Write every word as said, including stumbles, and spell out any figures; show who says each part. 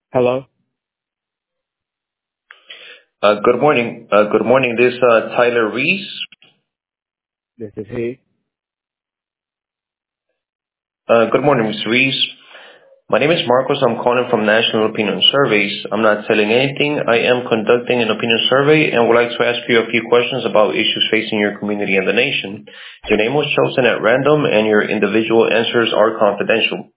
Speaker 1: Hello,
Speaker 2: Uh, good morning. Uh, good morning. This uh, Tyler Reese.
Speaker 1: this is he.
Speaker 2: Uh, good morning, Mister Reese. My name is Marcos. I'm calling from National Opinion Surveys. I'm not telling anything. I am conducting an opinion survey and would like to ask you a few questions about issues facing your community and the nation. Your name was chosen at random and your individual answers are confidential.